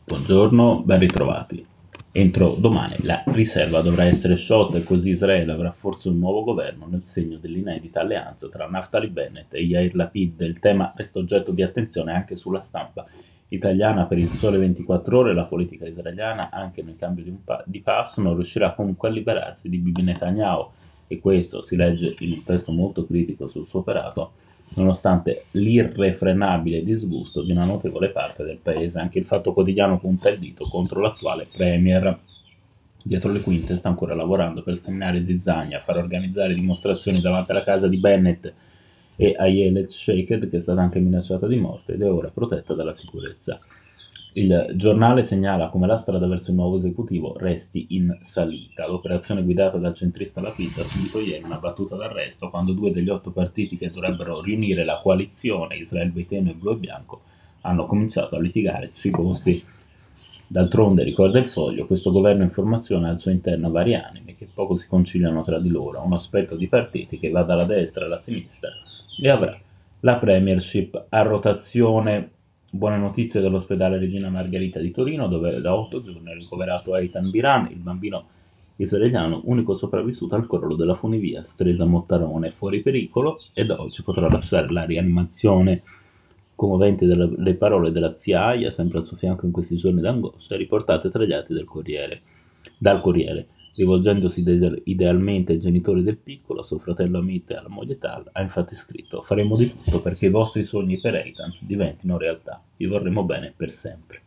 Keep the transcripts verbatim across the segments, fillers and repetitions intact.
Buongiorno, ben ritrovati. Entro domani la riserva dovrà essere sciolta e così Israele avrà forse un nuovo governo nel segno dell'inedita alleanza tra Naftali Bennett e Yair Lapid. Il tema resta oggetto di attenzione anche sulla stampa italiana. Per il Sole ventiquattro Ore la politica israeliana, anche nel cambio di, un pa- di passo, non riuscirà comunque a liberarsi di Bibi Netanyahu, e questo si legge in un testo molto critico sul suo operato, nonostante l'irrefrenabile disgusto di una notevole parte del paese. Anche il Fatto Quotidiano punta il dito contro l'attuale premier. Dietro le quinte sta ancora lavorando per seminare zizzania, far organizzare dimostrazioni davanti alla casa di Bennett e Ayelet Shaked, che è stata anche minacciata di morte ed è ora protetta dalla sicurezza. Il giornale segnala come la strada verso il nuovo esecutivo resti in salita. L'operazione guidata dal centrista Lapid ha subito ieri una battuta d'arresto quando due degli otto partiti che dovrebbero riunire la coalizione Israel Beitenu e Blu e Bianco hanno cominciato a litigare sui posti. D'altronde, ricorda il Foglio, questo governo in formazione ha al suo interno varie anime che poco si conciliano tra di loro, uno spettro di partiti che va dalla destra alla sinistra e avrà la premiership a rotazione. Buone notizie dall'ospedale Regina Margherita di Torino, dove da otto giorni è ricoverato Eitan Biran, il bambino israeliano unico sopravvissuto al crollo della funivia Stresa Mottarone, fuori pericolo, e da oggi potrà lasciare la rianimazione. Commoventi delle, le parole della zia Aya, sempre al suo fianco in questi giorni d'angoscia, riportate tra gli atti del Corriere. Dal Corriere, rivolgendosi ide- idealmente ai genitori del piccolo, a suo fratello Amit e alla moglie Tal, ha infatti scritto: faremo di tutto perché i vostri sogni per Eitan diventino realtà. Vi vorremmo bene per sempre.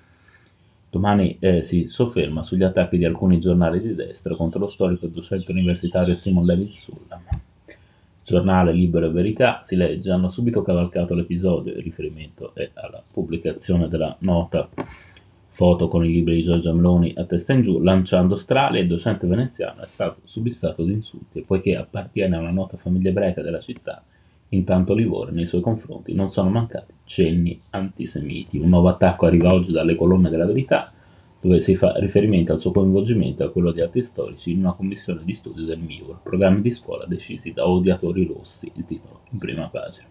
Domani eh, si sofferma sugli attacchi di alcuni giornali di destra contro lo storico docente universitario Simon David Sullam. Giornale Libero e Verità si legge: hanno subito cavalcato l'episodio, il riferimento è alla pubblicazione della nota foto con i libri di Giorgia Meloni a testa in giù, lanciando strali, e il docente veneziano è stato subissato di insulti, e poiché appartiene a una nota famiglia ebraica della città, intanto Livorno nei suoi confronti non sono mancati cenni antisemiti. Un nuovo attacco arriva oggi dalle colonne della Verità, dove si fa riferimento al suo coinvolgimento e a quello di altri storici in una commissione di studio del M I U R, programmi di scuola decisi da odiatori rossi, il titolo in prima pagina.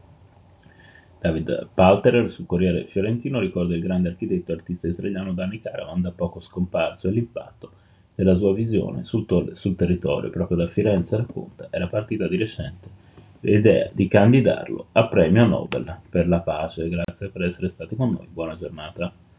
David Palterer sul Corriere Fiorentino ricorda il grande architetto e artista israeliano Dani Karavan, da poco scomparso, e l'impatto della sua visione sul, to- sul territorio. Proprio da Firenze, racconta, era partita di recente l'idea di candidarlo a premio Nobel per la pace. Grazie per essere stati con noi, buona giornata.